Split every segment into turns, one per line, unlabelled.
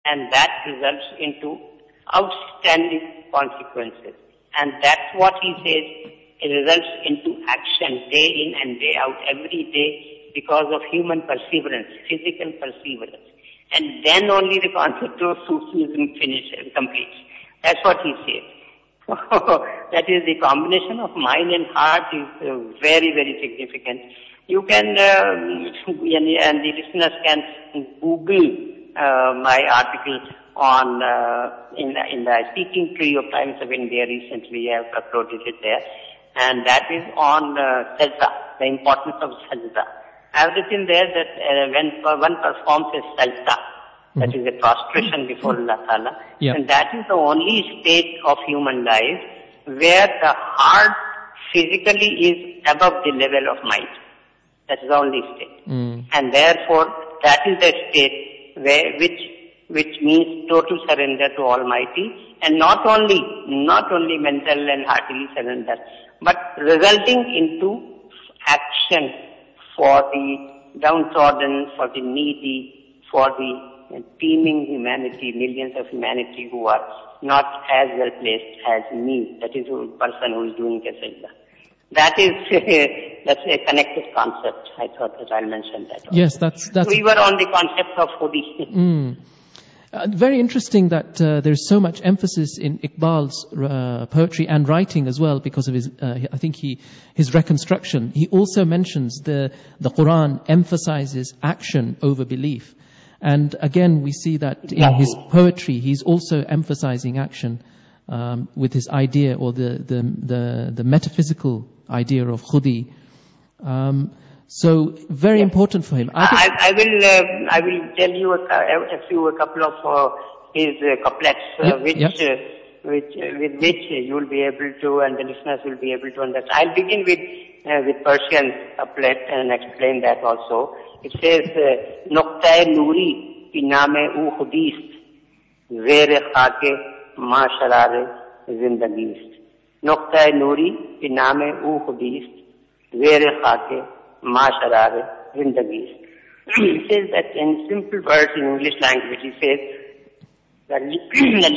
and that results into outstanding consequences. And that's what he says, it results into action day in and day out, every day, because of human perseverance, physical perseverance. And then only the concept of Sufism completes. That's what he says. That is, the combination of mind and heart is very, very significant. You can, and the listeners can Google my article on in the Speaking Tree of Times of India recently. I have uploaded it there, and that is on sajda, the importance of sajda. I have written there that when one performs a sajda, that is a prostration before Allah Ta'ala, and that is the only state of human life where the heart physically is above the level of mind. That is the only state. And therefore, that is the state which means total surrender to Almighty, and not only mental and heartily surrender, but resulting into action for the downtrodden, for the needy, for the teeming humanity, millions of humanity who are not as well placed as me. That is the person who is doing a sajda. That is, that's a connected concept. I thought that I'll mention that also.
Yes, that's...
We were on the concept of Khudi.
Very interesting that there's so much emphasis in Iqbal's poetry and writing as well because of his, I think his reconstruction. He also mentions the Quran emphasizes action over belief. And again, we see that in his poetry, he's also emphasizing action with his idea or the metaphysical idea of Khudi. So very important for him.
I will tell you a couple of his couplets, with which you will be able to, and the listeners will be able to understand. I'll begin with Persian couplet and explain that also. It says, Nuqta-e Nuri ki naam-e oo khudist, Zere khake ma sharare zindagist. Nuqta-e Nuri ki naam-e oo khudist, Zere khake ma sharare zindagist. He says that in simple words in English language, he says, the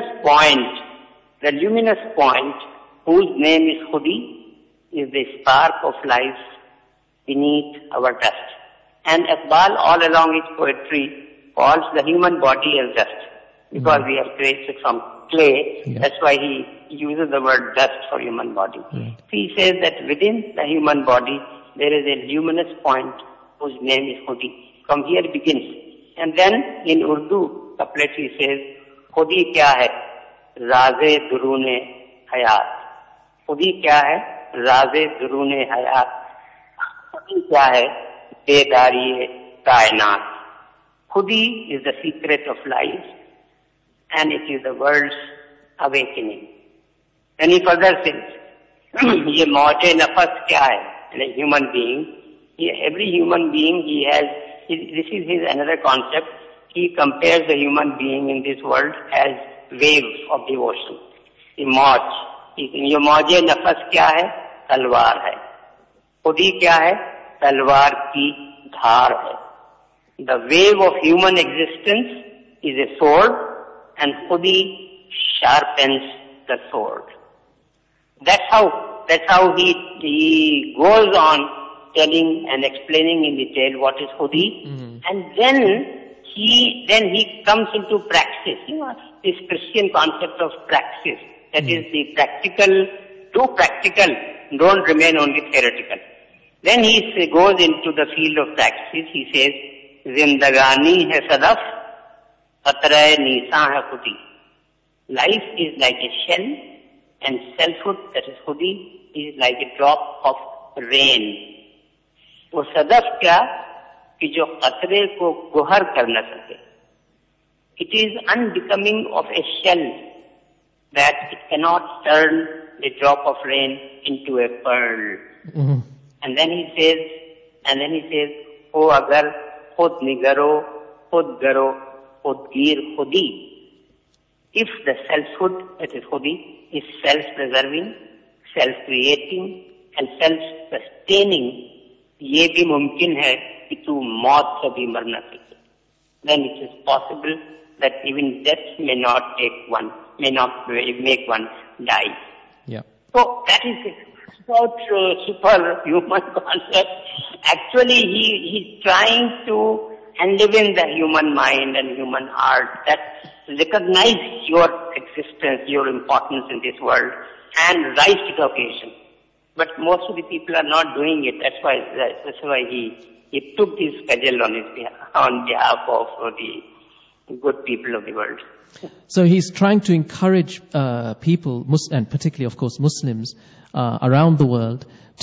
luminous point whose name is Khudi is the spark of life beneath our dust. And Iqbal all along his poetry calls the human body as dust, because we are created from clay. That's why he uses the word dust for human body. He says that within the human body there is a luminous point whose name is Khudi. From here it begins. And then in Urdu couplet he says, Khudi kya hai? Raze durune hayat. Khudi kya hai? Raze durune hayat. Khudi kya hai? Bedari kainat. Khudi is the secret of life, and it is the world's awakening. And he further says, ye mauj-e nafas kya hai? And a human being, every human being this is his another concept. He compares the human being in this world as waves of the ocean. The mauj. Ye mauj-e nafas kya hai? Talwar hai. Khudi kya hai? Talwar ki dhar hai. The wave of human existence is a sword, and Khudi sharpens the sword. That's how he goes on telling and explaining in detail what is Khudi, and then he comes into praxis. You know, this Christian concept of praxis, that is the practical, too practical, don't remain only theoretical. Then he goes into the field of praxis. He says, Zindagani hai sadaf, qatra-e nisan hai Khudi. Life is like a shell, and selfhood, that is Khudi, is like a drop of rain. वो सदफ क्या कि जो कतरे को गोहर कर न सके. It is unbecoming of a shell that it cannot turn the drop of rain into a pearl. And then he says, O agar khud nigaro, khud garo, khud gir khudi. If the selfhood, that is Khudi, is self-preserving, self-creating and self-sustaining, ये भी मुमकिन है कि तू मौत से भी मर न सके. Then it is possible that even death may not make one die.
Yeah.
So that is about superhuman concept. Actually, he's trying to enliven the human mind and human heart that recognize your existence, your importance in this world, and rise to the occasion. But most of the people are not doing it. That's why he took this cudgel on behalf of the good people of the world.
So he's trying to encourage people, and particularly, of course, Muslims around the world,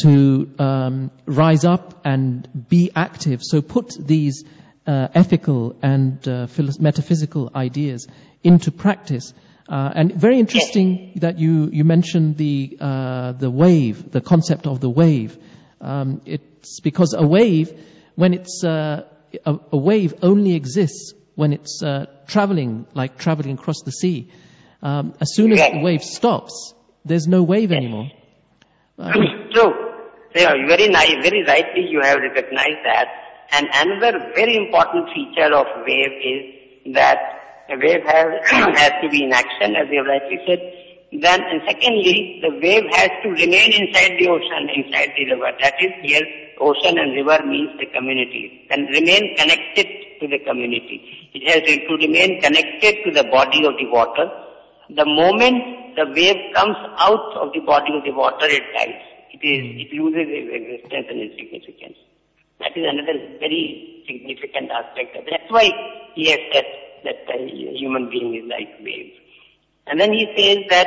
to rise up and be active. So put these ethical and metaphysical ideas into practice. And very interesting that you mentioned the wave, the concept of the wave. It's because a wave, when it's a wave only exists when it's traveling across the sea. As soon as the wave stops, there's no wave anymore.
True. Very nice, very rightly you have recognized that. And another very important feature of wave is that a wave has to be in action, as you have rightly said. Then, and secondly, the wave has to remain inside the ocean, inside the river. That is, here, ocean and river means the community. And remain connected to the community. It has to remain connected to the body of the water. The moment the wave comes out of the body of the water, it dies. It loses its existence and its significance. That is another very significant aspect. That's why he has said that the human being is like waves. And then he says that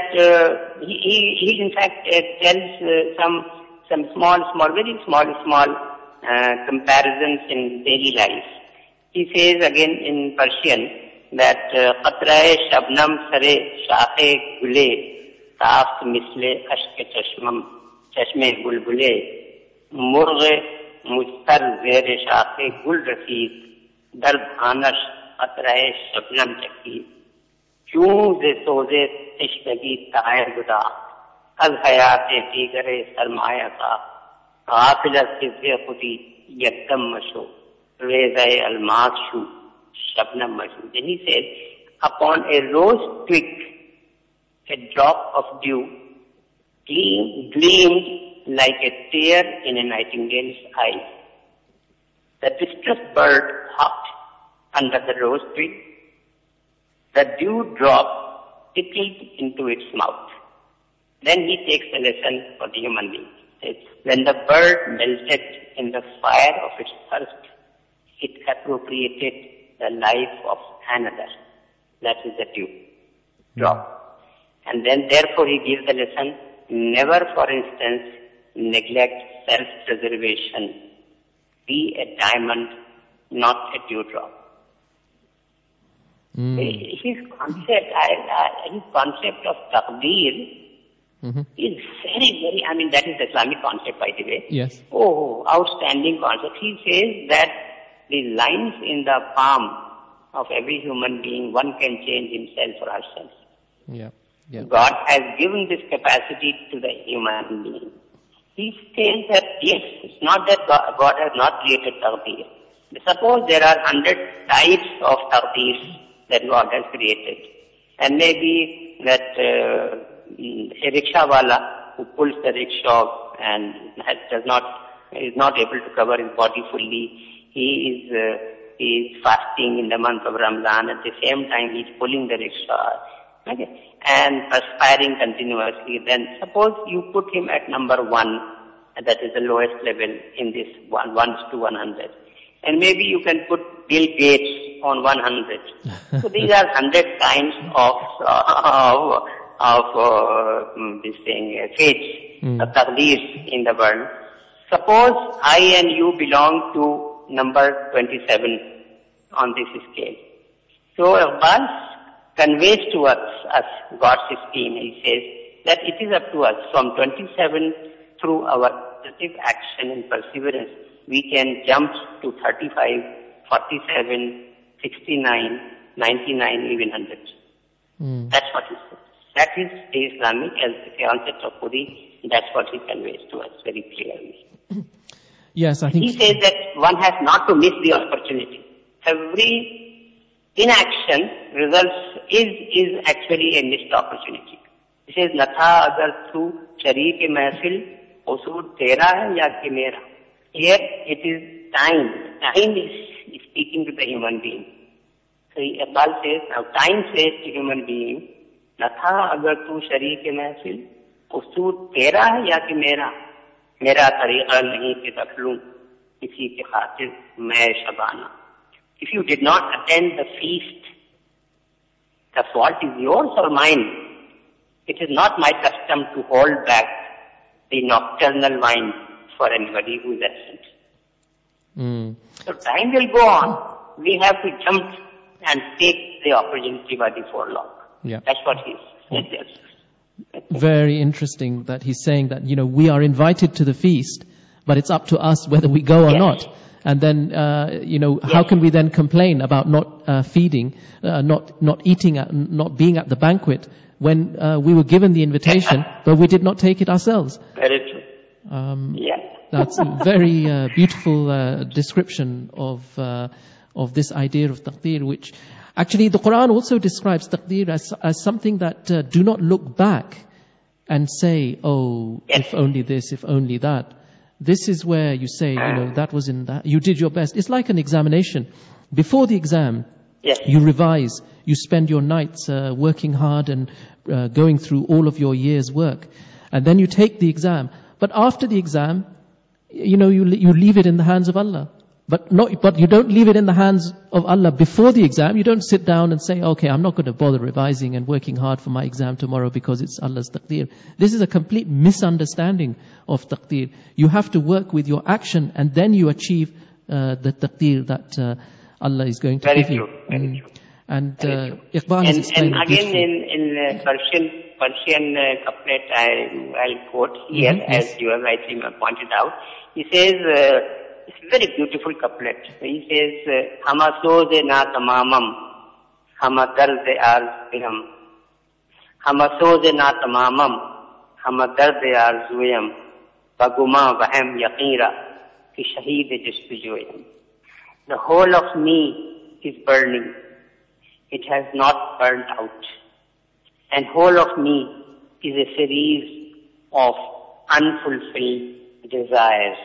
he in fact tells some very small comparisons in daily life. He says again in Persian that qatrae shabnam sare shaahe gule taft misle ashke chashme bulbule murghe mustar zere shaahe gul rasid dard anash qatrae shabnam chaki kyun ze soze tishdagi taher guda az hayate digare sarmaya ka qafilat se khudi yakdam masho rezae almas shu shabnam mashu. Then he said, upon a rose twig a drop of dew gleamed like a tear in a nightingale's eye. The distressed bird hopped under the rose twig. The dew drop tickled into its mouth. Then he takes a lesson for the human being. It's when the bird melted in the fire of its thirst, it appropriated the life of another. That is the dew drop. And then therefore he gives the lesson, never for instance neglect self-preservation. Be a diamond, not a dewdrop. His concept of taqdeer is very, that is the Islamic concept, by the way.
Yes.
Oh, outstanding concept. He says that the lines in the palm of every human being, one can change himself or herself.
Yeah.
God has given this capacity to the human being. He says that, yes, it's not that God has not created taqdeer. Suppose there are 100 types of taqdeers that God has created. And maybe that a rickshawala who pulls the rickshaw and is not able to cover his body fully, he is fasting in the month of Ramadan. At the same time, he is pulling the rickshaw, and perspiring continuously. Then suppose you put him at number 1, that is the lowest level in this 1 to 100. And maybe you can put Bill Gates on 100. So these are 100 kinds of this thing, fates, taqdeers in the world. Suppose I and you belong to number 27 on this scale. So Iqbal conveys to us God's esteem. He says that it is up to us from 27 through our positive action and perseverance. We can jump to 35, 47, 69, 99, even 100. That's what he says. That is the Islamic as the concept of Khudi. That's what he conveys to us very clearly.
Yes, I think
he says that one has not to miss the opportunity. Every inaction results is actually a missed opportunity. He says, "Natha agar tu shareek mahfil usood tera hai ya ki mera." Here it is time. Time is speaking to the human being. So Iqbal says, now time says to human being, "Natha agar tu shareek mahfil usood tera hai ya ki mera." Mera tariqa nahi ke rख लूं किसी के खातिर मैं Shabana. If you did not attend the feast, the fault is yours or mine. It is not my custom to hold back the nocturnal wine for anybody who is absent. So time will go on. We have to jump and take the opportunity by the forelock.
Yeah.
That's what he says.
Very interesting that he's saying that, we are invited to the feast, but it's up to us whether we go or not. And then, how can we then complain about not feeding, not eating, not being at the banquet when we were given the invitation, but we did not take it ourselves?
Very true.
That's a very beautiful description of this idea of taqdeer, which actually the Quran also describes taqdeer as something that do not look back and say, if only this, if only that. This is where you say, that was in that. You did your best. It's like an examination. Before the exam, you revise. You spend your nights working hard and going through all of your year's work. And then you take the exam. But after the exam, you leave it in the hands of Allah. But you don't leave it in the hands of Allah before the exam. You don't sit down and say, okay, I'm not going to bother revising and working hard for my exam tomorrow because it's Allah's taqdeer. This is a complete misunderstanding of taqdeer. You have to work with your action and then you achieve the taqdeer that Allah is going to give you.
Very true.
And Iqbal has explained
and again in Persian couplet I'll quote here, as you have rightly pointed out. He says, it's a very beautiful couplet. He says, "Hama soze na tamamam, hama dard arzuyam. Hama soze na tamamam, hama dard arzuyam. Baguma vahem yaqira, ki shaheed jistujuyam." The whole of me is burning. It has not burnt out. And whole of me is a series of unfulfilled desires.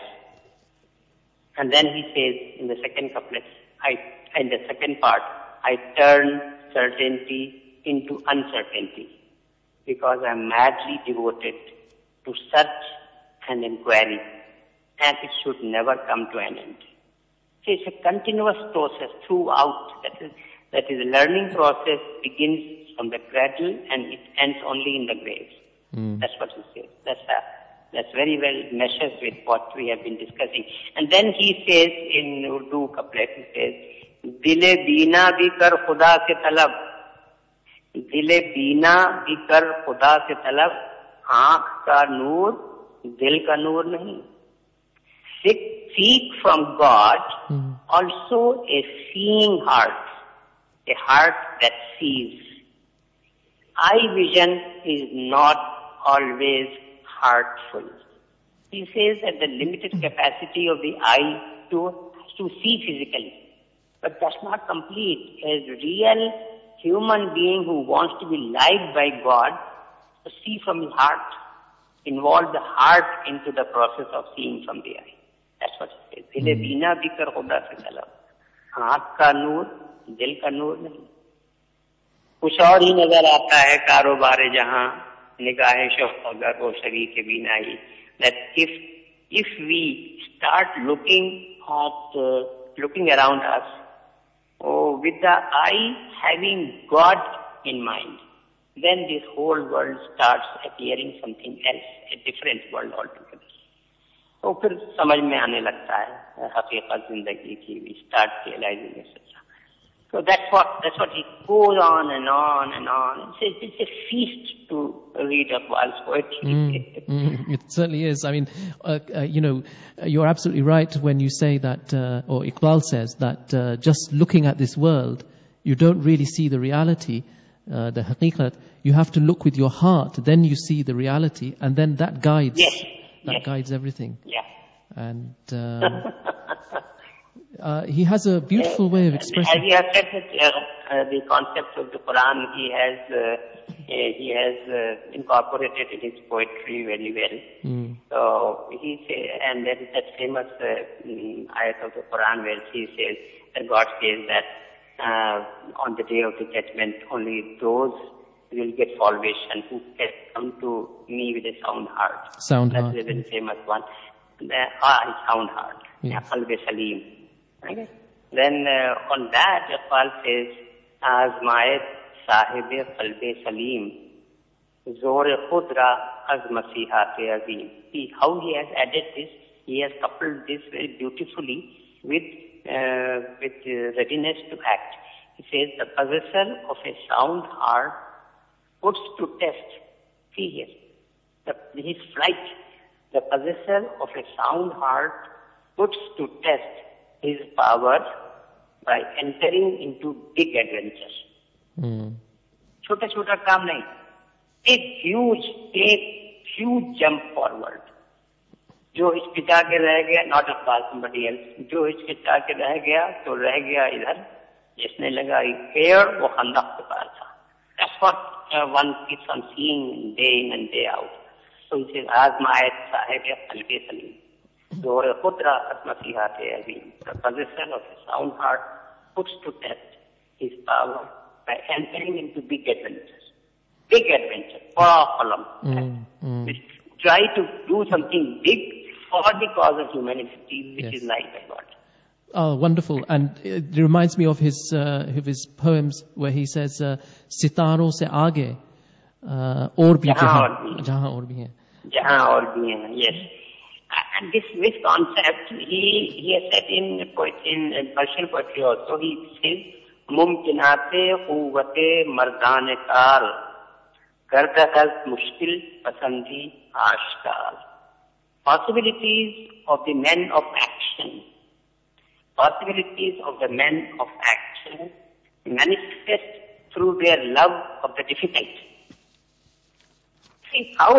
And then he says in the second couplet, in the second part, I turn certainty into uncertainty because I am madly devoted to search and inquiry, and it should never come to an end. So it's a continuous process throughout. That is a learning process begins from the cradle and it ends only in the grave. That's what he says. That's very well meshes with what we have been discussing. And then he says in Urdu couplet, he says, "Dile beena bhi kar khuda se talab, dile beena bhi kar khuda se talab, aankh ka noor, dil ka noor nahi." Seek from God also a seeing heart, a heart that sees. Eye vision is not always heartful. He says that the limited capacity of the eye to see physically, but that's not complete. A real human being who wants to be liked by God, to see from his heart, involve the heart into the process of seeing from the eye. That's what he says. "Dile beena bhi kar khuda se talab, aankh ka noor, dil ka noor nahi." कुछ और ही नजर आता है कारोबार जहां निगाहे शौक अगर वो शरीर के बिना ही. That if we start looking around us, with the eye having God in mind, then this whole world starts appearing something else, a different world altogether. तो फिर समझ में आने लगता है हकीकत जिंदगी की. We start realizing etc. So that's what he goes on and on and on. It's a feast to read Iqbal's poetry.
It certainly is. I mean, you're absolutely right when you say that, or Iqbal says that just looking at this world, you don't really see the reality, the haqiqat. You have to look with your heart, then you see the reality, and then that guides. Guides everything.
Yeah.
And he has a beautiful way of expressing.
As you have said, the concepts of the Quran he has incorporated in his poetry very well. So he says, and there is that famous ayat of the Quran where he says, that God says that on the day of the judgment, only those will get salvation who can come to me with a sound heart. That's a very famous one. Sound heart. Qalb Salim. Okay? Then on that, Iqbal says, Azmayet Sahib Qalb Salim, Zor Khudra Az Masihat Azim. See how he has added this, he has coupled this very beautifully with readiness to act. He says, the possessor of a sound heart puts to test. See here, his flight. The possessor of a sound heart puts to test his power by entering into big adventures. छोटा-छोटा काम नहीं. Take huge jump forward. जो हिचकिचा के रह गया, not about somebody else. जो हिचकिचा के रह गया, तो रह गया इधर. जिसने लगाई पेड़, वो खंदक के पार था. That's what one keeps on seeing day in and day out. So he says, Azmayet Sahib Qalb Salim. Zor Khudra Az Masihat Azim. The possessor of a sound heart puts to test his power by entering into big adventures. Big adventures. Try to do something big for the cause of humanity, which is life and God.
Oh, wonderful. And it reminds me of his poems where he says, Sitaron se aage, aur bhi jahan aur bhi hai.
Jahan aur bhi hai, yes. And this concept, he has said in Persian poetry also, he says, Mumkinate quwwate mardane kar, kardakat mushkil pasandi ashkar. Possibilities of the men of action. Possibilities of the men of action manifest through their love of the difficult. See how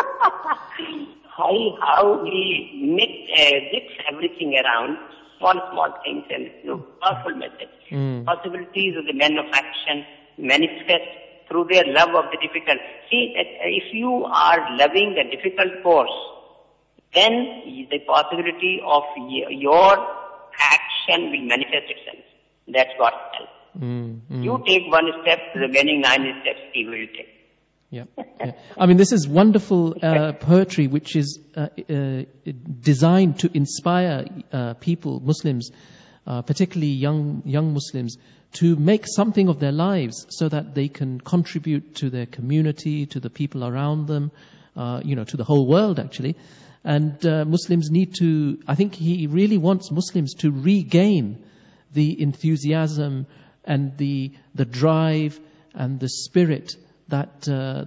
he mix everything around, small things and powerful message. Possibilities of the men of action manifest through their love of the difficult. See, that if you are loving the difficult course, then the possibility of your action will manifest itself. That's God's help. You take one step, the remaining 9 steps He will take.
Yeah. I mean, this is wonderful poetry which is designed to inspire people, Muslims, particularly young Muslims, to make something of their lives so that they can contribute to their community, to the people around them, to the whole world actually. And Muslims need to, I think he really wants Muslims to regain the enthusiasm and the drive and the spirit that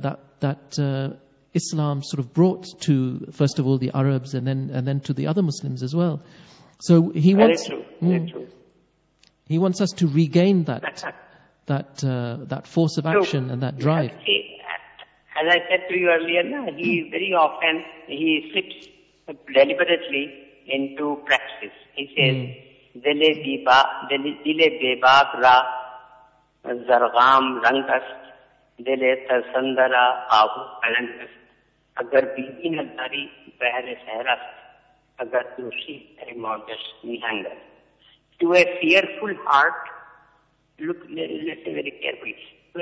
Islam sort of brought to, first of all, the Arabs and then to the other Muslims as well. So he wants he wants us to regain that force of action and that drive.
As I said to you earlier, he very often slips deliberately into practice. He says, Dile bebab ra zargam rangast, dile tarsandara ahu kalangast, agar bibi nadari behre sehrast, agar doshi modest nihangas. To a fearful heart, listen very carefully,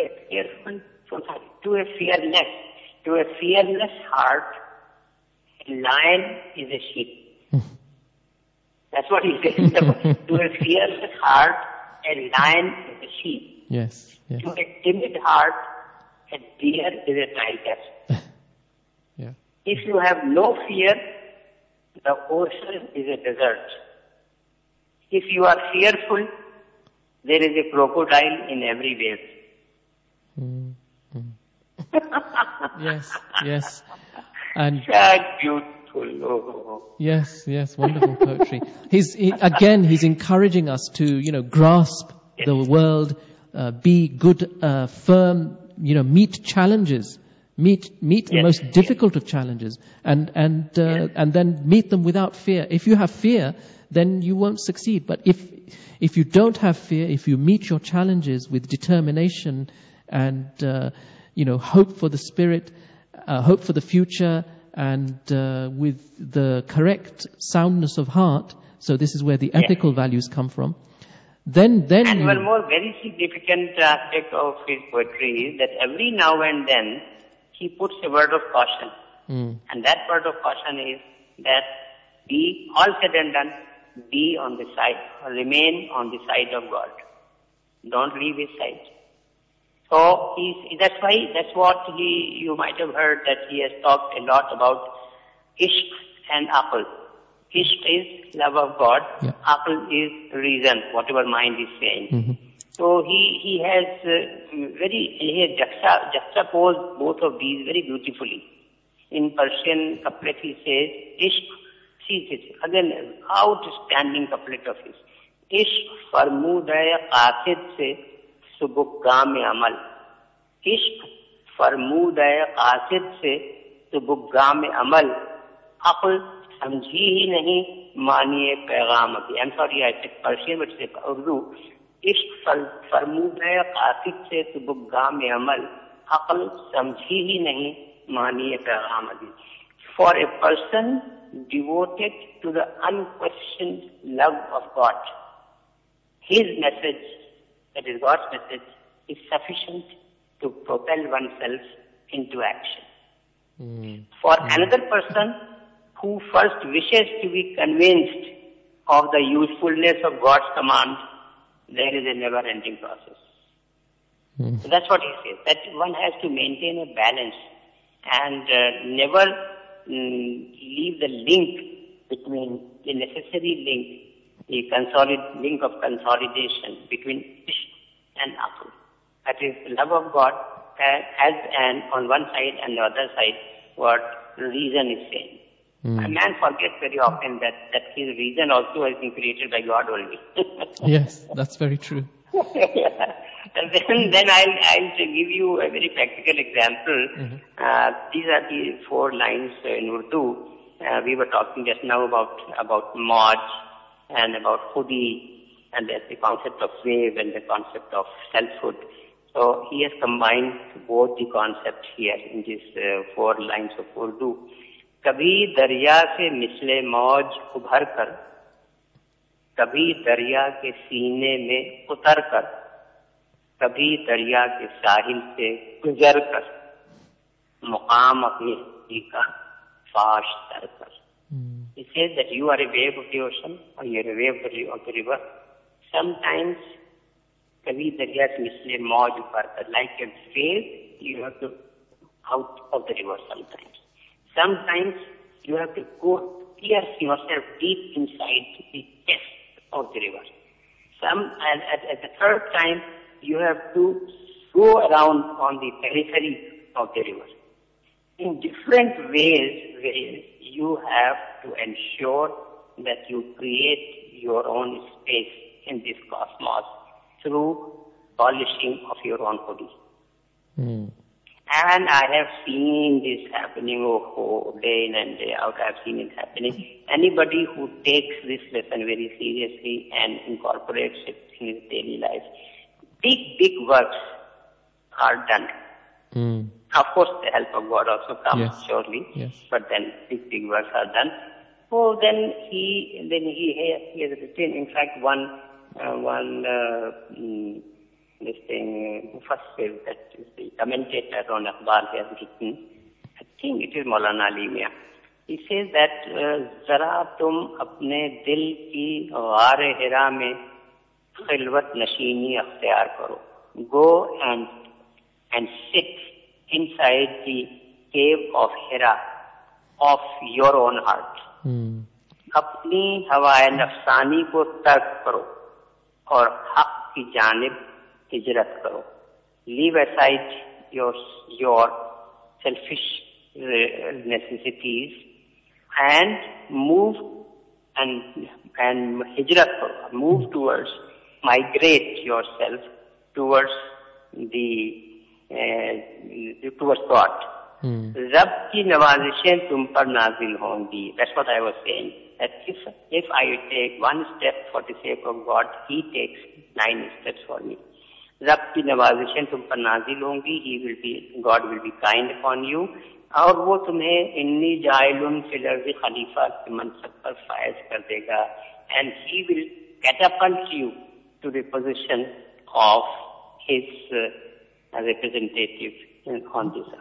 to a fearless heart, a lion is a sheep. That's what he says. To a fearless heart, a lion is a sheep.
Yes.
To a timid heart, a deer is a tiger.
Yeah.
If you have no fear, the ocean is a desert. If you are fearful, there is a crocodile in every wave.
Yes. And
beautiful.
Yes, wonderful poetry. He's encouraging us to, grasp the world, be good, firm, meet challenges, meet the most difficult of challenges, and then meet them without fear. If you have fear, then you won't succeed. But if you don't have fear, if you meet your challenges with determination and hope for the spirit, hope for the future, and with the correct soundness of heart, so this is where the ethical values come from, then
and one more very significant aspect of his poetry is that every now and then he puts a word of caution. And that word of caution is that be, all said and done, be on the side, or remain on the side of God. Don't leave his side. So that's what you might have heard that he has talked a lot about ishq and aql. Ishq is love of God.
Yeah.
Aql is reason, whatever mind is saying.
Mm-hmm.
So he has juxtaposed both of these very beautifully. In Persian couplet he says, ishq, see this, again, outstanding couplet of his. Ishq farmuday qasid se subukgam amal. Ishq farmuday qasid se subukgam amal. Aql समझी ही नहीं मानिए पैगाम अभी. I'm sorry, I said Persian, but it's Urdu. इश्क फरमूदे कासिद से सुबुगाम अमल, अक्ल समझी ही नहीं मानिए पैगाम अभी. For a person devoted to the unquestioned love of God, his message, that is God's message, is sufficient to propel oneself into action. For another person who first wishes to be convinced of the usefulness of God's command, there is a never-ending process. So that's what he says, that one has to maintain a balance and never leave the link between the necessary link, the link of consolidation between ishq and aql. That is, the love of God as an on one side and the other side what reason is saying. A man forgets very often that his reason also has been created by God only.
Yes, that's very true.
And then I'll give you a very practical example. These are the 4 lines in Urdu. We were talking just now about Moj and about Khudi, and there's the concept of wave and the concept of selfhood. So he has combined both the concepts here in these 4 lines of Urdu. कभी दरिया से मिसले मौज उभर कर, कभी दरिया के सीने में उतर कर, कभी दरिया के साहिल से गुजर कर, मुकाम अपनी का फाश तर कर. It says that you are a wave of the ocean or you are a wave of the river. Sometimes, कभी दरिया से मिसले मौज उभर कर, like a wave, you have to out of the river sometimes. Sometimes you have to go pierce yourself deep inside the chest of the river. And at the third time, you have to go around on the periphery of the river. In different ways, you have to ensure that you create your own space in this cosmos through polishing of your own body. And I have seen this happening day in and day out. I have seen it happening. Anybody who takes this lesson very seriously and incorporates it in his daily life, big works are done. Of course, the help of God also comes, surely. Yes. But then big works are done. So then he has written, in fact, one this thing, Mufassir, that is the commentator on Iqbal, has written, I think it is Maulana Ali Mia. He says that, Zara tum apne dil ki ghaar hira mein khilwat nashini akhtiyar karo. Go and sit inside the cave of Hira of your own heart. Apni hawa-e nafsani ko tark karo aur haq ki janib hijrat karo. Leave aside your selfish necessities and move and hijrat karo. Move towards, migrate yourself towards towards God. Rab ki nawazishein tum par nazil hongi. That's what I was saying. that if I take one step for the sake of God, He takes 9 steps for me. रब की नवाजिशें तुम पर नाजिल होंगी, God will be kind upon you, और वो तुम्हें इन्नी जाइलुन फिल अर्ज़ खलीफा के मनसब पर फायज कर देगा, and He will catapult you to the position of His representative on this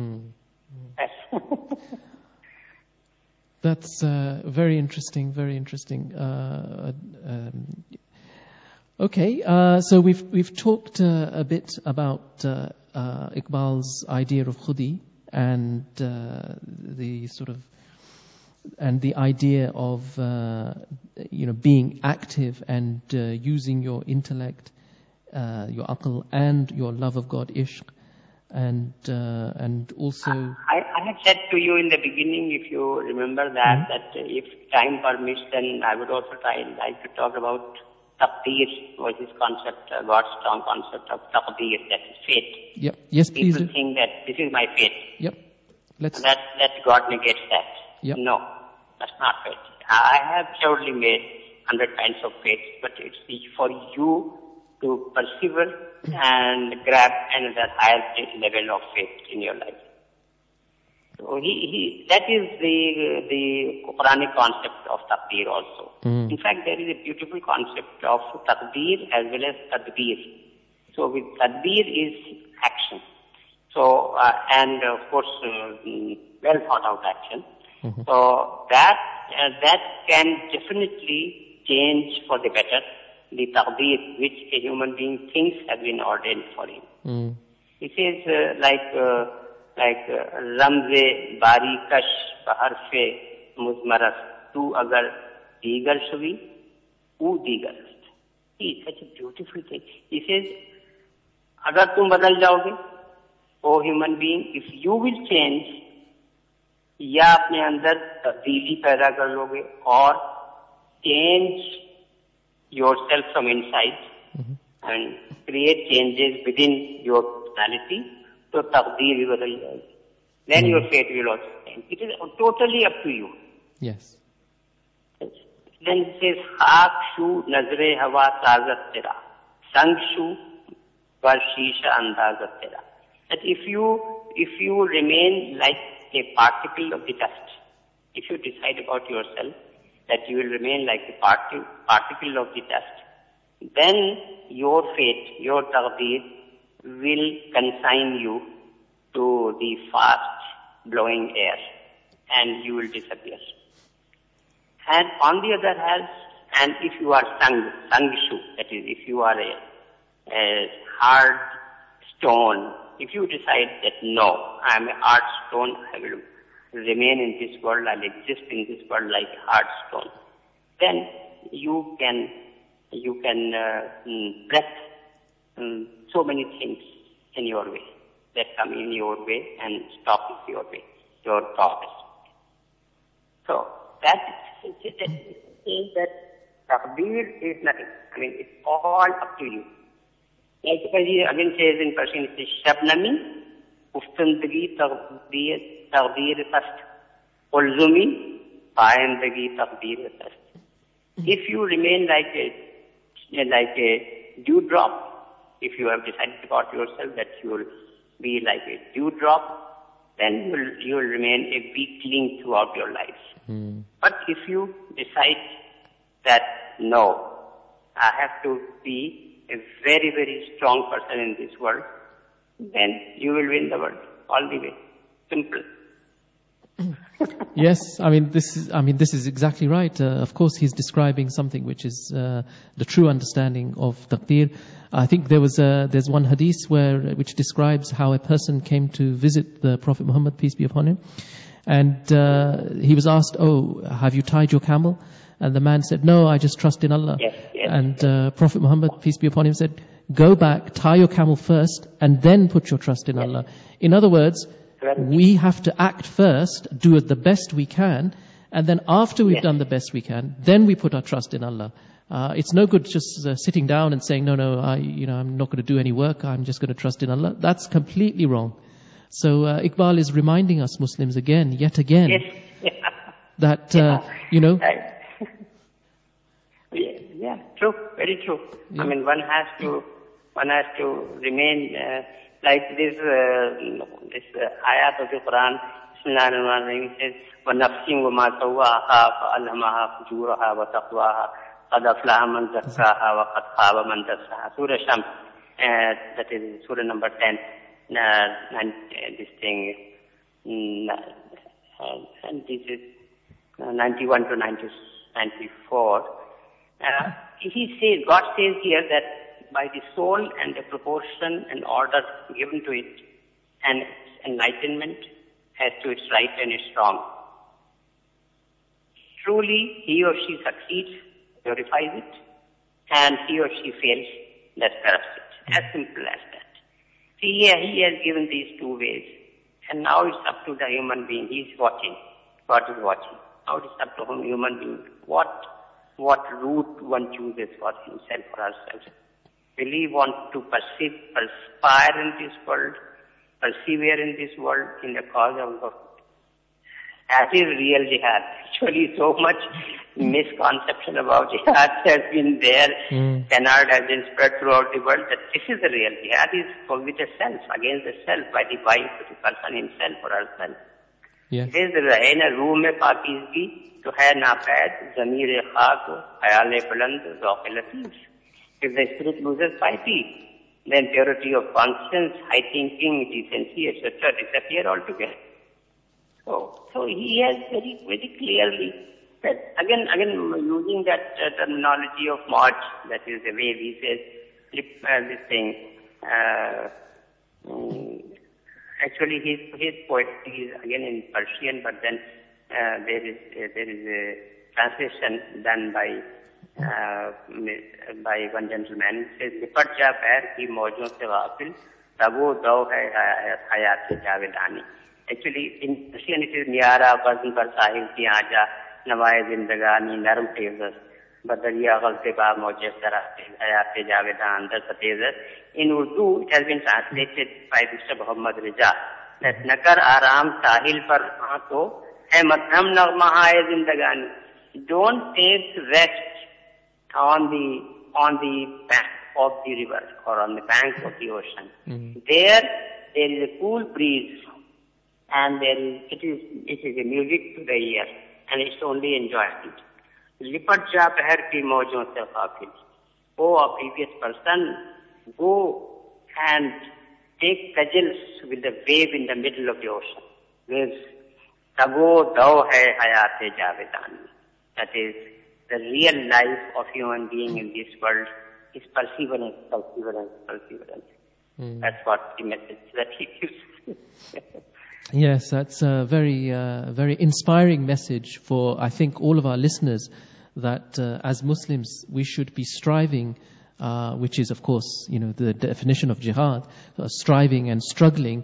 earth.
That's very interesting, very interesting. Okay, so we've talked a bit about Iqbal's idea of khudi and the sort of the idea of being active and using your intellect, your aql, and your love of God, ishq, and also.
I had said to you in the beginning, if you remember that if time permits, then I would also like to talk about taqdeer, was this concept, God's strong concept of taqdeer, that is fate.
Yep. Yes, please.
People think that this is my fate.
Yep.
That God negates that.
Yep.
No, that's not fate. I have surely made 100 kinds of fates, but it's for you to persevere and grab another higher level of faith in your life. So that is the Quranic concept of taqdeer also. In fact, there is a beautiful concept of taqdeer as well as tadbir. So with tadbir is action. So, and of course, well thought out action. So that can definitely change for the better the taqdeer which a human being thinks has been ordained for him. It says like Ramze Bari Kash Baharfe Muzmaras Tu Agar Digar Shuvi U Digar. See, such a beautiful thing. He says, Agar tum badal jaoge, O human being, if you will change, या अपने अंदर तब्दीली पैदा कर लोगे और change yourself from inside and create changes within your personality, तो तकदीर भी बदल जाएगी. Then your fate will also change. It is totally up to you.
Yes.
Then it says, खाक शू नजरे हवा ताज़त तेरा, संग शू पर शीशा अंदाज़त तेरा. That if you remain like a particle of the dust, if you decide about yourself that you will remain like a particle of the dust, then your fate, your taqdeer will consign you to the fast blowing air and you will disappear. And on the other hand, and if you are sangshu, that is, if you are a hard stone, if you decide that no, I am a hard stone, I will remain in this world, I'll exist in this world like a hard stone, then you can break so many things in your way that come in your way and stop your way, your progress. So that is that taqdeer is nothing. I mean, it's all up to you. Like he again says in Persian, it says, Shabnami, uftandagi taqdeer tast, ulzumi, paayandagi taqdeer tast. If you remain like a dewdrop, if you have decided about yourself that you will be like a dewdrop, then you will remain a weakling throughout your life. But if you decide that no, I have to be a very, very strong person in this world, then you will win the world all the way. Simple.
Yes, this is exactly right. Of course, he's describing something which is the true understanding of taqdeer. I think there's one hadith which describes how a person came to visit the Prophet Muhammad, peace be upon him, and he was asked, "Oh, have you tied your camel?" And the man said, "No, I just trust in Allah."
Yes.
And Prophet Muhammad, peace be upon him, said, "Go back, tie your camel first, and then put your trust in Allah." In other words, we have to act first, do the best we can, and then after we've done the best we can, then we put our trust in Allah. It's no good just sitting down and saying, "No, I'm not going to do any work. I'm just going to trust in Allah." That's completely wrong. So Iqbal is reminding us Muslims yet again, that,
Yeah, true, very true. Yeah. I mean, one has to remain like this ayat of the Quran. Bismillahir-Rahmanir-Rahim says, وَنَفْسٍ وَمَا سَوَّاهَا فَأَلْهَمَهَا فُجُورَهَا وَتَقْوَاهَا قَدْ أَفْلَحَ مَنْ زَكَّاهَا وَقَدْ خَابَ مَنْ دَسَّاهَا. Surah Shams, that is Surah number 10. And this thing, and this is 91 to 94. God says here that by the soul and the proportion and order given to it, and its enlightenment as to its right and its wrong. Truly, he or she succeeds, glorifies it, and he or she fails, that corrupts it. As simple as that. See, he has given these two ways, and now it's up to the human being. He's watching. God is watching. Now it's up to the human being. What route one chooses for himself or herself. Will he want to perspire in this world, persevere in this world in the cause of God? That is real jihad. Actually, so much misconception about jihad has been there. Canard has been spread throughout the world that this is the real jihad, is for with the self, against the self, by the wife of the person himself or herself.
Yes.
It is रहे न रूह में पाकीज़गी तो है नापैद ज़मीर खाक ख्याल बुलंद ज़ौक़ लतीफ़. If the spirit loses piety, then purity of conscience, high thinking, decency, etc. disappear altogether. So he has very, very clearly said, again using that terminology of March, that is the way he says this thing. Actually, his poetry is again in Persian, but then there is a translation done by one gentleman. It says, "Lipat ja pair ki mawjon se ghafil, tabo daw hai hayat se javedani." Actually, in Persian it is "Niyara bazn par sahil ki aaja, nawaye zindagani narm tezas, badariya ghalte ba mawje sara hayat se javedan dar satezas." In Urdu, it has been translated by Mr. Muhammad Raja that nakar aram sahil par aanto hai madham nagma hai zindagani. Don't take rest on the bank of the river or on the bank of the ocean. Mm-hmm. There is a cool breeze, and it is a music to the ear, and it's only enjoyment. Lipat ja pehar ki mawjon se ghafil. Oh, a previous person, go and take cudgels with the wave in the middle of the ocean. Waves. Tabo daw hai hayat javedani. That is, the real life of human being in this world is perseverance. That's what the message that he gives.
Yes, that's a very, very inspiring message for, I think, all of our listeners, that as Muslims we should be striving, which is, of course, the definition of jihad, striving and struggling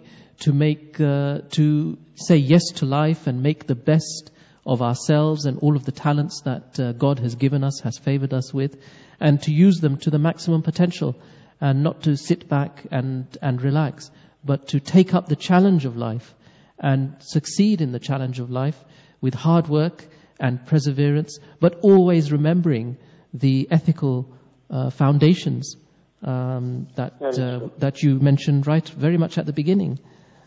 to say yes to life and make the best of ourselves and all of the talents that God has given us, has favored us with, and to use them to the maximum potential, and not to sit back and relax, but to take up the challenge of life and succeed in the challenge of life with hard work and perseverance, but always remembering the ethical foundations that you mentioned very much at the beginning.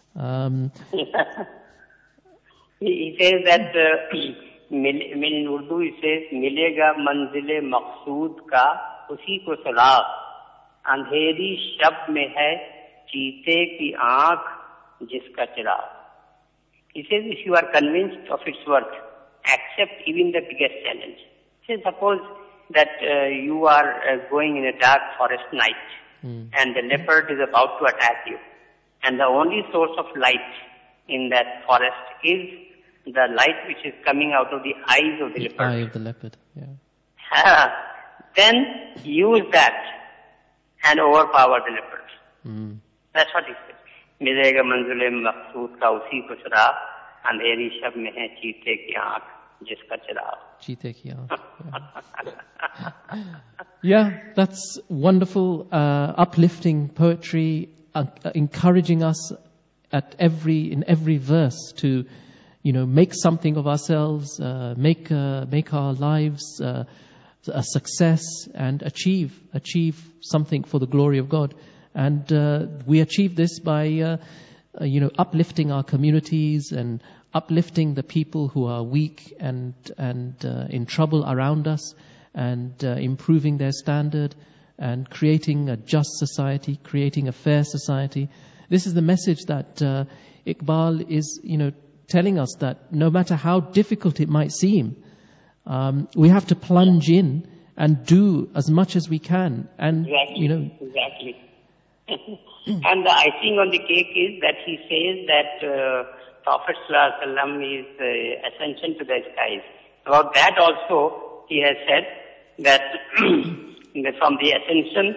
He says that in Urdu he says, "Milega manzile maqsood ka usi ko salaq, andheri shab mein hai cheete ki aankh jiska chirag." He says, if you are convinced of its worth, accept even the biggest challenge. Say, suppose that you are going in a dark forest night, and the leopard is about to attack you, and the only source of light in that forest is the light which is coming out of the eyes of the leopard.
Eye of the leopard, yeah.
Then use that and overpower the leopard. That's what he says. मिलेगा मंजिले मकसूद का उसी को चराग, अंधेरी शब में है चीते की आंख जिसका चिराग.
Cheetah ki aankh. Yeah, that's wonderful, uplifting poetry, encouraging us in every verse to, make something of ourselves, make our lives a success, and achieve something for the glory of God. And we achieve this by uplifting our communities and uplifting the people who are weak and in trouble around us, and improving their standard, and creating a just society, creating a fair society. This is the message that Iqbal is, telling us, that no matter how difficult it might seem, we have to plunge in and do as much as we can. And
Exactly. And the icing on the cake is that he says that Prophet ﷺ is ascension to the skies. About that also he has said that from the ascension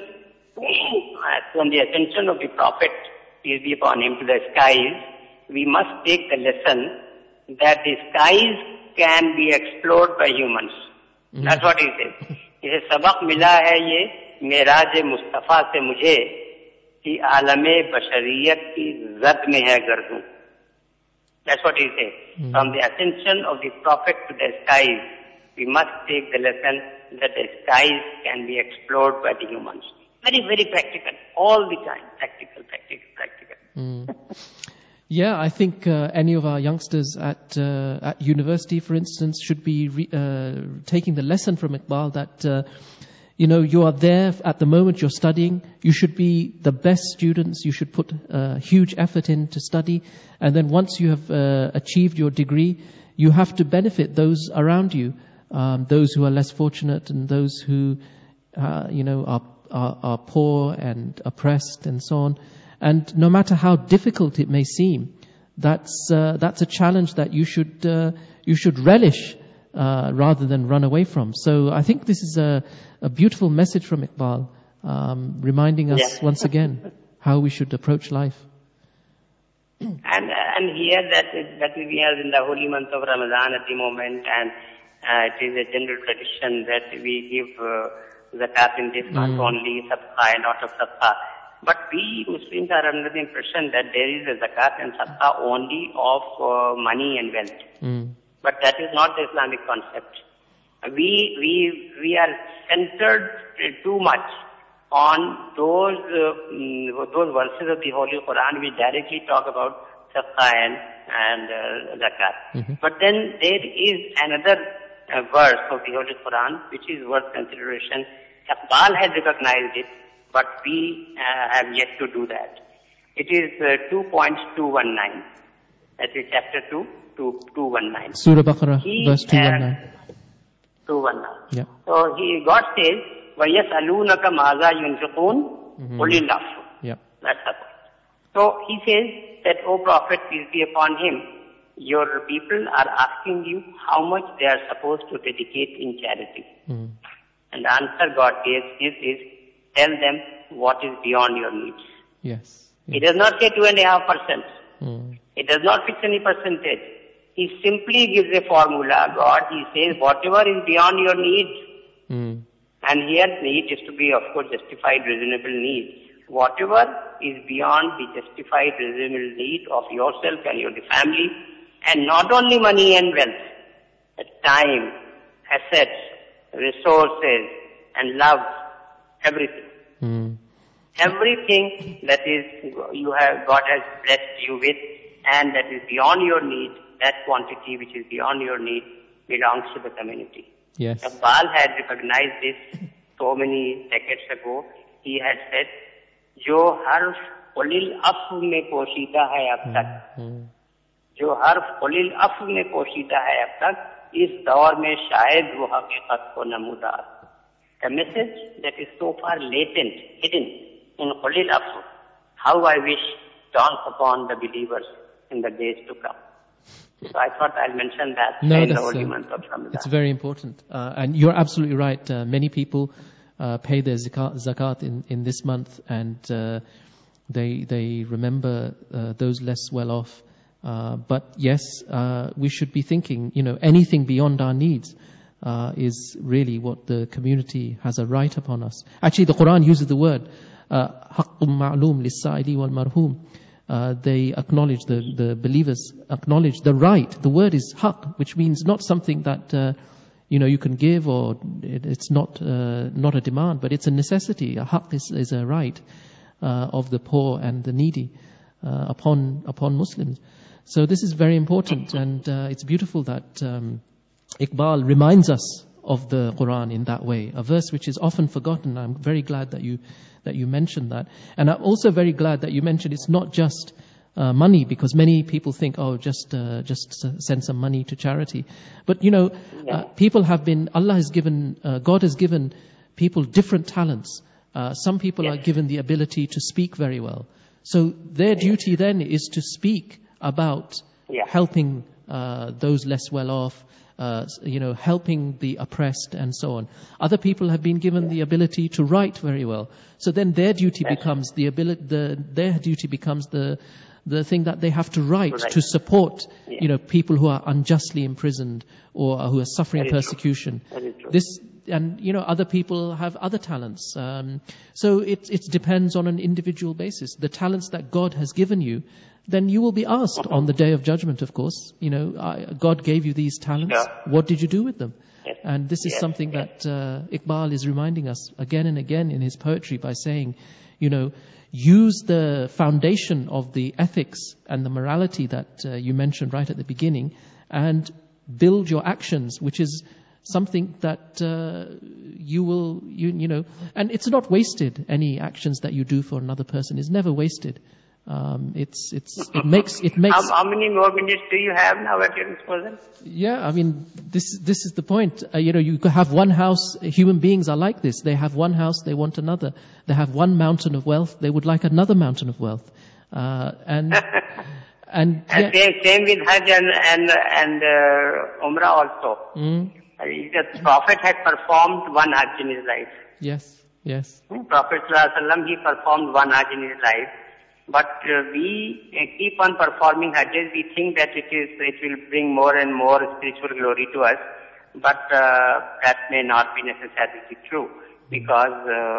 of the Prophet, peace be upon him, to the skies, we must take the lesson that the skies can be explored by humans. That's what he says. He says, सबक मिला है ये मेराज मुस्तफा से मुझे कि आलमे बशरियत की जद में है गर्दूं. That's what he says. From the ascension of the Prophet to the skies, we must take the lesson that the skies can be explored by the humans. Very, very practical. All the time. Practical.
Yeah, I think any of our youngsters at university, for instance, should be taking the lesson from Iqbal that, you are there at the moment you're studying. You should be the best students. You should put huge effort in to study. And then once you have achieved your degree, you have to benefit those around you, those who are less fortunate and those who, are poor and oppressed and so on. And no matter how difficult it may seem, that's a challenge that you should relish rather than run away from. So I think this is a beautiful message from Iqbal, reminding us once again how we should approach life.
And here that we are in the holy month of Ramadan at the moment, and it is a general tradition that we give zakat in this month only, sadaqah and not of sadaqah. But we Muslims are under the impression that there is a zakat and sadaqah only of money and wealth. But that is not the Islamic concept. We are centered too much on those verses of the Holy Quran which directly talk about sadaqah and zakat. But then there is another verse of the Holy Quran which is worth consideration. Iqbal has recognized it, but we have yet to do that. It is 2.219. That is chapter 2, 219.
Surah Baqarah, verse 219.
219.
Yeah.
So God says, وَيَسْأَلُونَكَ مَاذَا يُنْفِقُونَ قُلِ الْعَفْوَ.
Yeah.
That's the point. So he says that, O Prophet, peace be upon him, your people are asking you how much they are supposed to dedicate in charity. And the answer God gives is, tell them what is beyond your needs.
Yes.
He does not say 2.5%. He does not fix any percentage. He simply gives a formula. God, he says, whatever is beyond your needs. And here need is to be, of course, justified, reasonable need. Whatever is beyond the justified, reasonable need of yourself and your family, and not only money and wealth, but time, assets, resources, and love, everything. Everything that is God has blessed you with, and that is beyond your need, that quantity which is beyond your need belongs to the community.
Yes.
Iqbal had recognized this so many decades ago. He had said, जो हर्फ कुलिल अफ़्व में पोशीदा है अब तक, जो हर्फ कुलिल अफ़्व में पोशीदा है अब तक, इस दौर में शायद वो हकीकत को नमूदार. The message that is so far latent, hidden in Qulil Afw, how I wish dawns upon the believers in the days to come. So I thought I'll mention that in the holy month of Ramadan.
It's very important. And you're absolutely right. Many people pay their zakat in this month, and they remember those less well off. But yes, we should be thinking, anything beyond our needs is really what the community has a right upon us. Actually, the Quran uses the word حَقٌّ مَعْلُومٌ لِلسَّائِلِ وَالْمَرْهُومِ. they acknowledge, the believers acknowledge the right. The word is haqq, which means not something that you can give, or it's not a demand, but it's a necessity. A haqq is a right of the poor and the needy upon Muslims. So this is very important, and it's beautiful that Iqbal reminds us of the Quran in that way, a verse which is often forgotten. I'm very glad that you mentioned that, and I'm also very glad that you mentioned it's not just money, because many people think, just send some money to charity. But people have been, God has given people different talents. Some people are given the ability to speak very well. So their duty then is to speak about helping those less well off, helping the oppressed and so on. Other people have been given the ability to write very well. So then their duty becomes the thing that they have to write to support, people who are unjustly imprisoned or who are suffering persecution. Other people have other talents. So it depends on an individual basis. The talents that God has given you, then you will be asked on the Day of Judgment, of course. God gave you these talents. What did you do with them? And this is something that Iqbal is reminding us again and again in his poetry by saying, use the foundation of the ethics and the morality that you mentioned right at the beginning, and build your actions, which is something that you will, and it's not wasted. Any actions that you do for another person is never wasted. It makes.
How many more minutes do you have now at your disposal?
Yeah, I mean, this is the point. You have one house. Human beings are like this. They have one house, they want another. They have one mountain of wealth, they would like another mountain of wealth. And
same with Hajj and Umrah also. The Prophet had performed one Hajj in his life.
Yes.
Prophet ﷺ, he performed one Hajj in his life. But we keep on performing Hajjs. We think that it will bring more and more spiritual glory to us. But that may not be necessarily true, because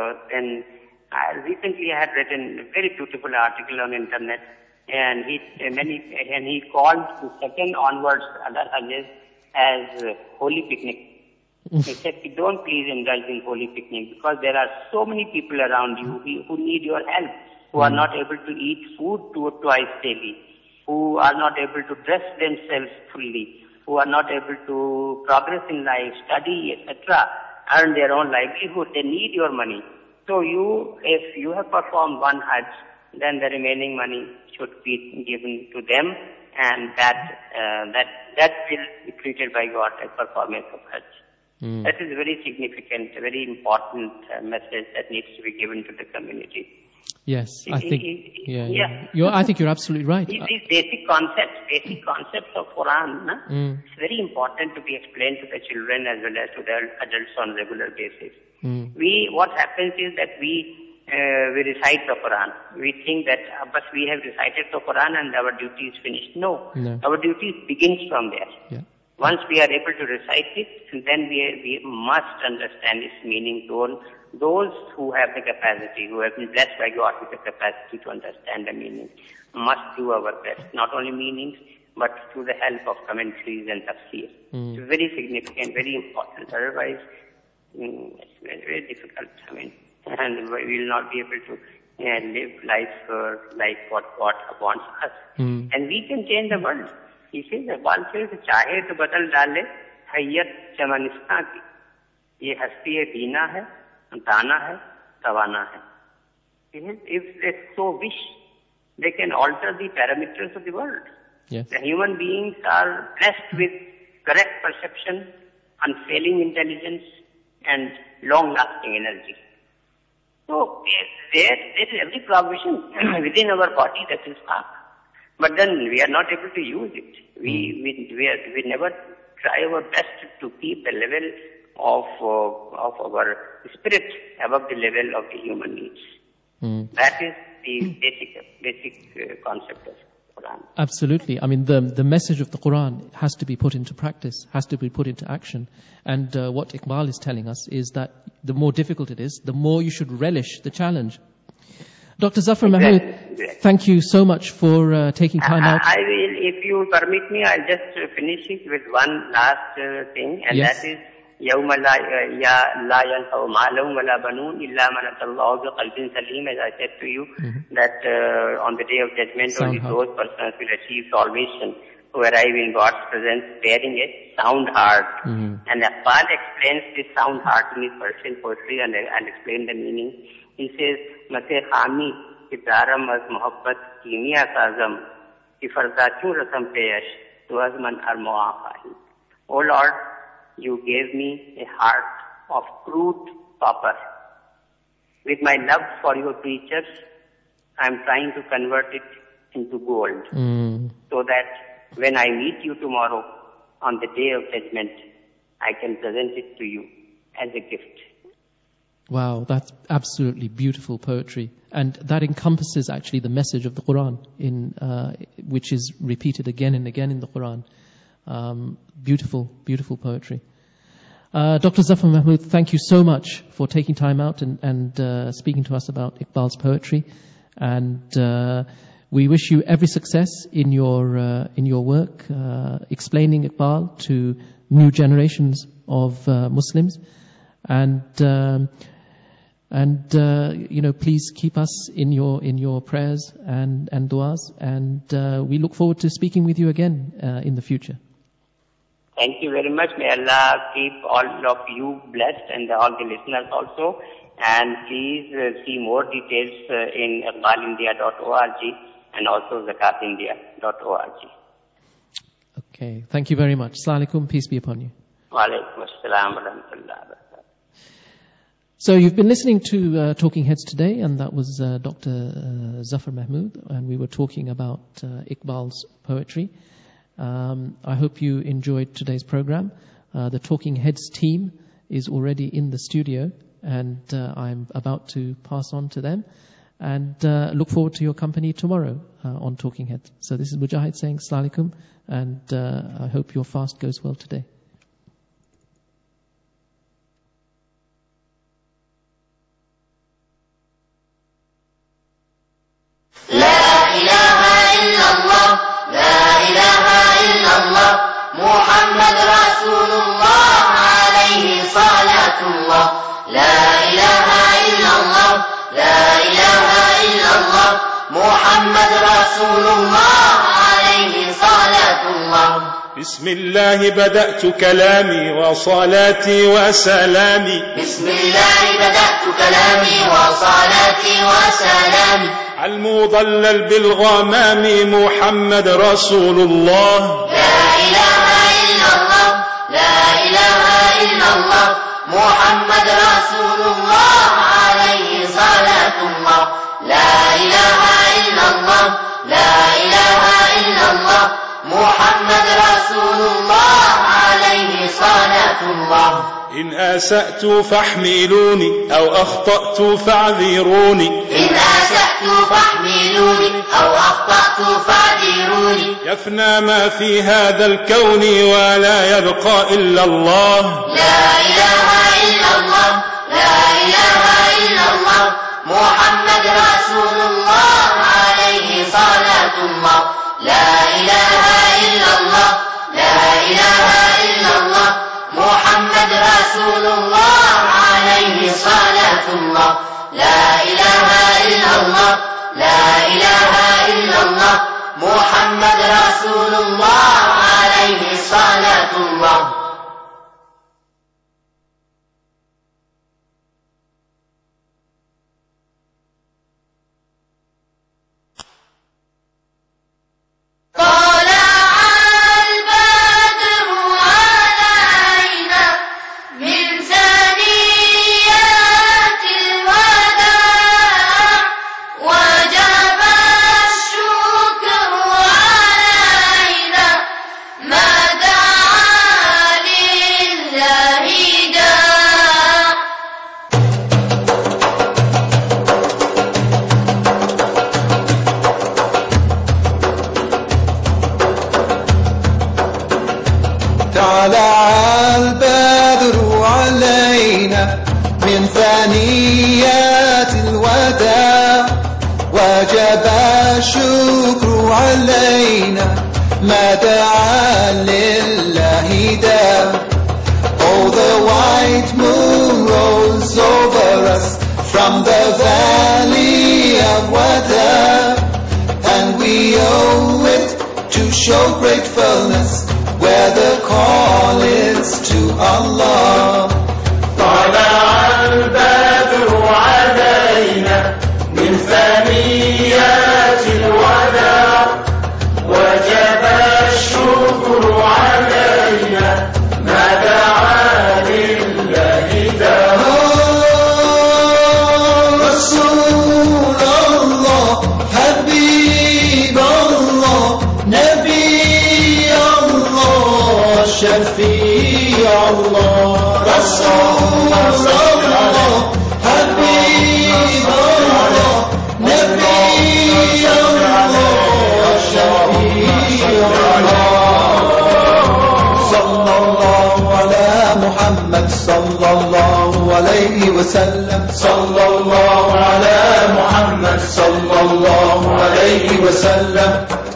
recently I had written a very beautiful article on internet, and he called the second onwards other Hajjs as holy picnic. He said, don't please indulge in holy picnic, because there are so many people around you who need your help, who are not able to eat food twice daily, who are not able to dress themselves fully, who are not able to progress in life, study, etc., earn their own livelihood. They need your money. So if you have performed one Hajj, then the remaining money should be given to them, and that will be treated by God as performance of Hajj. That is a very significant, very important message that needs to be given to the community.
Yes, I think. I think you're absolutely right.
These basic concepts of Quran, it's very important to be explained to the children as well as to the adults on regular basis. What happens is that we recite the Quran. We think that but we have recited the Quran and our duty is finished. No. Our duty begins from there. Yeah. Once we are able to recite it, then we must understand its meaning. Those who have the capacity, who have been blessed by God with the capacity to understand the meaning, must do our best. Not only meanings, but through the help of commentaries and tafsir. It's very significant, very important. Otherwise, it's very, very difficult. And we will not be able to live life like what God wants us. And we can change the world. He says, Iqbal says, चाहे तो बदल डाले हैयत चमनिस्ता की, ये हस्ती है बीना है, दाना है, तवाना है. If they so wish, they can alter the parameters of the world.
Yes.
The human beings are blessed with correct perception, unfailing intelligence, and long-lasting energy. So there is every provision within our body that is haq. But then we are not able to use it. We never try our best to keep the level of our spirit above the level of the human needs. That is the basic concept of Quran.
Absolutely. I mean, the message of the Quran has to be put into practice, has to be put into action. And what Iqbal is telling us is that the more difficult it is, the more you should relish the challenge. Dr. Zafar Mahmood, thank you so much for taking time out.
I will, if you permit me, I'll just finish it with one last thing, and
yes.
that is يَوْمَ لَا يَنْفَعُ مَالٌ وَلَا بَنُونَ إِلَّا مَنْ أَتَى اللَّهَ بِقَلْبٍ سَلِيمٍ. As I said to you, that on the day of judgment, only those persons will achieve salvation who arrive in God's presence bearing a sound heart. And Iqbal explains this sound heart in his Persian poetry and explain the meaning. He says, Mase Hami ki daram az mohabbat kimiya kazam ki farda kyun rasam pesh tu azman ar muafahi. O Lord, you gave me a heart of crude copper. With my love for your creatures, I am trying to convert it into gold, so that when I meet you tomorrow on the day of judgment, I can present it to you as a gift.
Wow, that's absolutely beautiful poetry. And that encompasses actually the message of the Quran, which is repeated again and again in the Quran. Beautiful, beautiful poetry. Dr. Zafar Mahmood, thank you so much for taking time out and speaking to us about Iqbal's poetry. And we wish you every success in your work, explaining Iqbal to new generations of Muslims. And please keep us in your prayers and du'as. And we look forward to speaking with you again in the future.
Thank you very much. May Allah keep all of you blessed and all the listeners also. And please see more details in iqbalindia.org and also zakatindia.org.
Okay, thank you very much. Assalamu alaikum, peace be upon you.
Wa alaikum assalam wa rahmatullahi wa barakatuh.
So you've been listening to Talking Heads today, and that was Dr. Zafar Mahmood, and we were talking about Iqbal's poetry. I hope you enjoyed today's program. The Talking Heads team is already in the studio, and I'm about to pass on to them. And look forward to your company tomorrow on Talking Heads. So this is Mujahid saying Assalamu alaikum, and I hope your fast goes well today.
محمد رسول الله عليه صلاة الله لا إله إلا الله لا إله إلا الله محمد رسول الله عليه صلاة الله
بسم الله بدأت كلامي وصلاتي وسلامي
بسم الله بدأت كلامي وصلاتي وسلامي
المضلل بالغمام محمد رسول الله
لا إله إلا الله لا إله إلا الله محمد رسول الله عليه صلاة الله لا إله إلا الله لا إله إلا الله محمد رسول الله عليه صلاة الله
إن أسأت فاحملوني أو أخطأت فاعذروني
إن أسأت فاحملوني أو أخطأت فاعذروني
يفنى ما في هذا الكون ولا يبقى إلا الله
لا إله إلا الله لا إله إلا الله محمد رسول الله عليه صلاة الله لا إله إلا الله لا إله إلا الله محمد رسول الله عليه صلاة الله لا إله إلا الله لا إله إلا الله محمد رسول الله عليه صلاة الله
وجب الشكر علينا ما دعا لله داع. Oh, the white moon rose over us from the valley of Wada, and we owe it to show gratefulness where the call is to Allah.
طلع البدر علينا من ثنيات الوداع وجب الشكر علينا ما دعا لله داع.
رسول الله حبيب الله نبي الله شفيع الله. رسول الله حبيب الله نبي الله شفيع الله. صلى الله على محمد صلى الله عليه وسلم. صلى الله على محمد صلى الله عليه وسلم.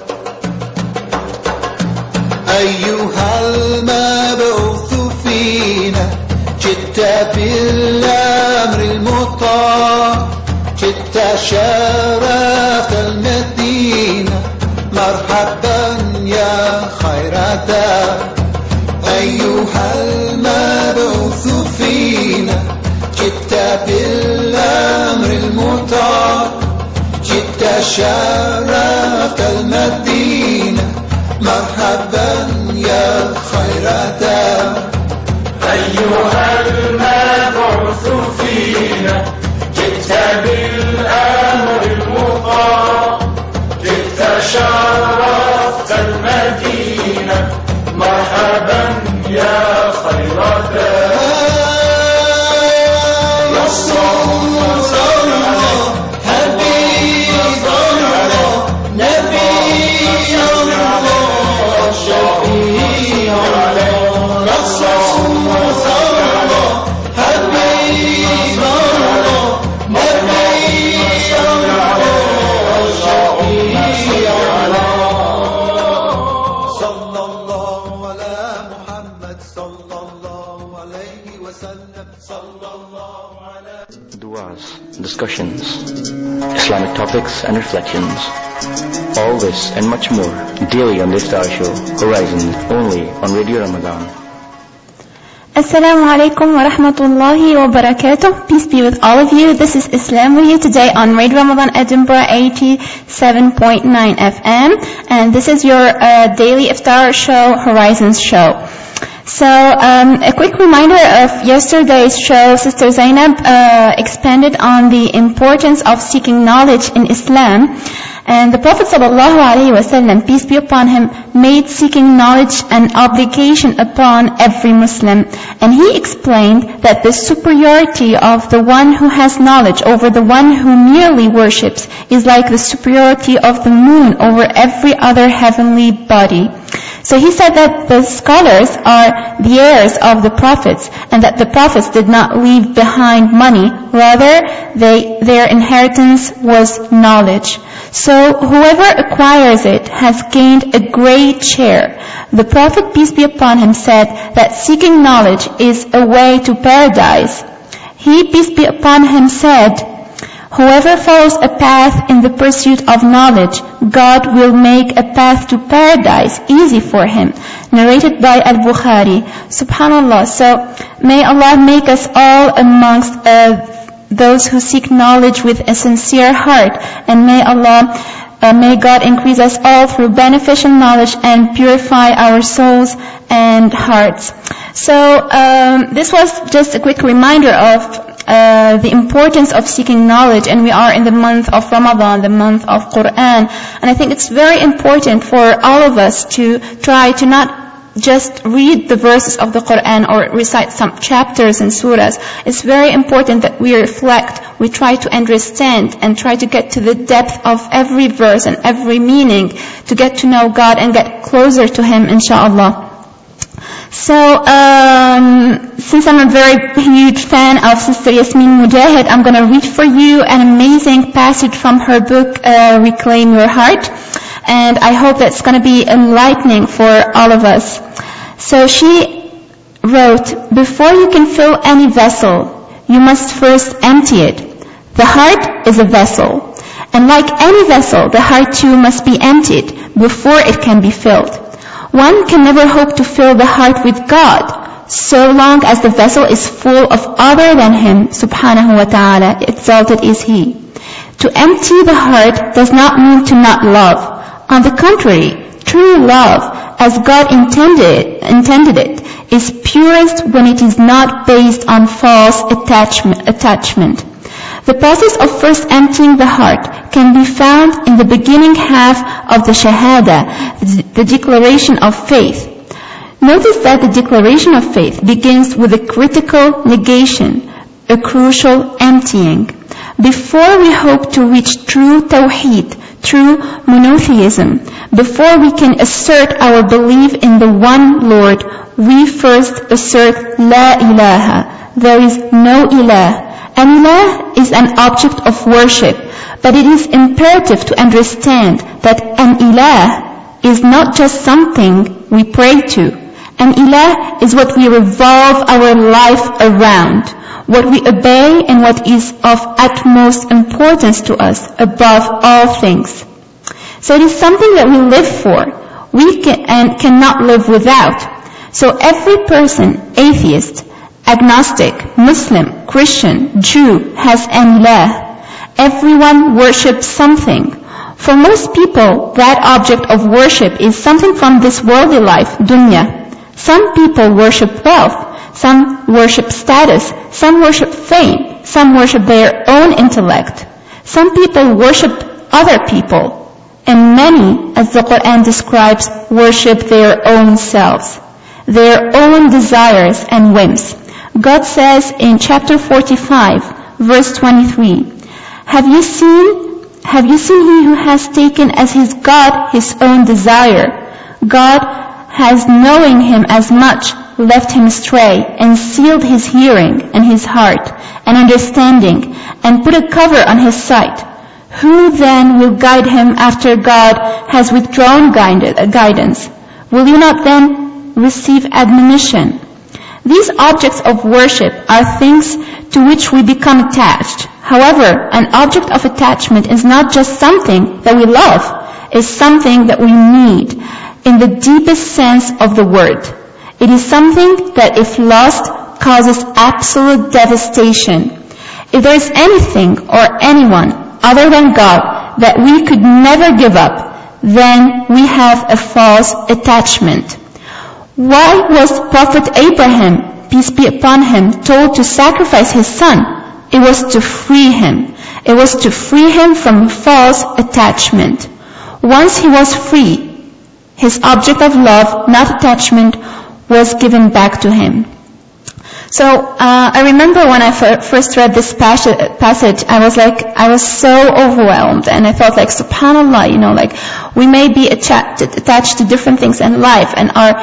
أيها المبعوث فينا جئت بالأمر المطاع جئت شرفت المدينة مرحبا يا خير داع. أيها المبعوث فينا جئت بالأمر المطاع جئت شرفت المدينة مرحبا يا خير داع.
أيها المبعوث فينا جئت بالأمر المطاع جئت شرفت المدينة مرحبا يا خير داع.
رسول الله حبيب الله نبي الله شفيع الله. رسول الله حبيب الله نبي الله شفيع الله. صلى الله على محمد صلى الله عليه وسلم. صلى الله على
Duas, discussions, Islamic topics and reflections. All this and much more daily on the Iftar Show, Horizon, only on Radio Ramadan.
Assalamu alaikum wa rahmatullahi wa barakatuh. Peace be with all of you. This is Islam with you today on Radio Ramadan Edinburgh 87.9 FM. And this is your daily Iftar Show, Horizons Show. So, a quick reminder of yesterday's show. Sister Zainab expanded on the importance of seeking knowledge in Islam. And the Prophet ﷺ, peace be upon him, made seeking knowledge an obligation upon every Muslim. And he explained that the superiority of the one who has knowledge over the one who merely worships is like the superiority of the moon over every other heavenly body. So he said that the scholars are the heirs of the prophets, and that the prophets did not leave behind money, rather their inheritance was knowledge. So whoever acquires it has gained a great share. The Prophet, peace be upon him, said that seeking knowledge is a way to paradise. He, peace be upon him, said, whoever follows a path in the pursuit of knowledge, God will make a path to paradise easy for him. Narrated by Al-Bukhari. Subhanallah. So may Allah make us all amongst those who seek knowledge with a sincere heart. And may God increase us all through beneficial knowledge and purify our souls and hearts. So this was just a quick reminder of the importance of seeking knowledge, and we are in the month of Ramadan, the month of Quran, and I think it's very important for all of us to try to not just read the verses of the Quran or recite some chapters and surahs. It's very important that we reflect, we try to understand and try to get to the depth of every verse and every meaning to get to know God and get closer to Him, inshallah. So since I'm a very huge fan of Sister Yasmin Mujahid, I'm going to read for you an amazing passage from her book, Reclaim Your Heart. And I hope that's going to be enlightening for all of us. So she wrote, before you can fill any vessel, you must first empty it. The heart is a vessel. And like any vessel, the heart too must be emptied before it can be filled. One can never hope to fill the heart with God, so long as the vessel is full of other than Him, subhanahu wa ta'ala, exalted is He. To empty the heart does not mean to not love. On the contrary, true love, as God intended it, is purest when it is not based on false attachment. The process of first emptying the heart can be found in the beginning half of the Shahada, the declaration of faith. Notice that the declaration of faith begins with a critical negation, a crucial emptying. Before we hope to reach true Tawheed, true monotheism, before we can assert our belief in the one Lord, we first assert La ilaha. There is no ilah. An ilah is an object of worship, but it is imperative to understand that an ilah is not just something we pray to. An ilah is what we revolve our life around, what we obey and what is of utmost importance to us above all things. So it is something that we live for, we cannot live without. So every person, atheist, agnostic, Muslim, Christian, Jew, has an ilah. Everyone worships something. For most people, that object of worship is something from this worldly life, dunya. Some people worship wealth, some worship status, some worship fame, some worship their own intellect. Some people worship other people, and many, as the Quran describes, worship their own selves, their own desires and whims. God says in chapter 45, verse 23, Have you seen he who has taken as his God his own desire? God has, knowing him as much, left him astray and sealed his hearing and his heart and understanding and put a cover on his sight. Who then will guide him after God has withdrawn guidance? Will you not then receive admonition? These objects of worship are things to which we become attached. However, an object of attachment is not just something that we love, it's something that we need in the deepest sense of the word. It is something that if lost causes absolute devastation. If there is anything or anyone other than God that we could never give up, then we have a false attachment. Why was Prophet Abraham, peace be upon him, told to sacrifice his son? It was to free him. It was to free him from false attachment. Once he was free, his object of love, not attachment, was given back to him. So I remember when I first read this passage, I was so overwhelmed, and I felt like, subhanallah, we may be attached to different things in life and are,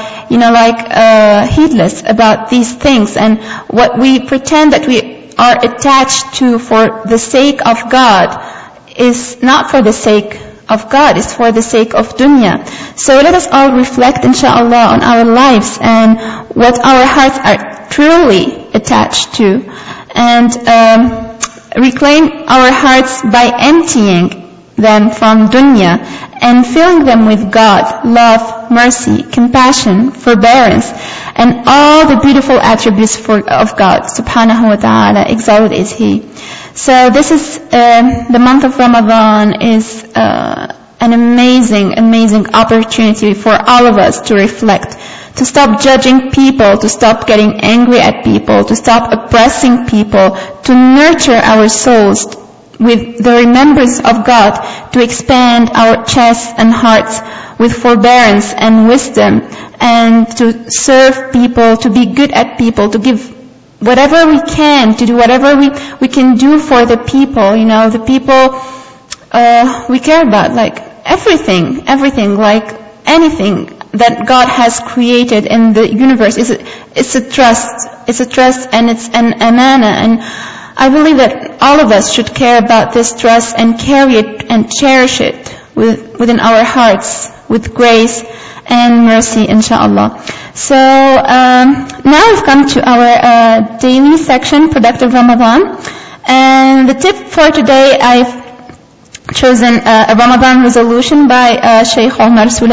heedless about these things, and what we pretend that we are attached to for the sake of God is not for the sake of God, it's for the sake of dunya. So let us all reflect, inshaAllah, on our lives and what our hearts are truly attached to, and reclaim our hearts by emptying them from dunya and filling them with God, love, mercy, compassion, forbearance, and all the beautiful attributes of God, subhanahu wa ta'ala, exalted is He. So this is, the month of Ramadan is an amazing opportunity for all of us to reflect, to stop judging people, to stop getting angry at people, to stop oppressing people, to nurture our souls with the remembrance of God, to expand our chests and hearts with forbearance and wisdom, and to serve people, to be good at people, to give whatever we can, to do whatever we can do for the people, the people we care about, like everything, like anything. that God has created in the universe. It's a trust and it's an amana. And I believe that all of us should care about this trust and carry it and cherish it within our hearts with grace and mercy, inshallah. So now we've come to our daily section, Productive Ramadan. And the tip for today, I've chosen a Ramadan resolution by Sheikh Omar Sulaiman.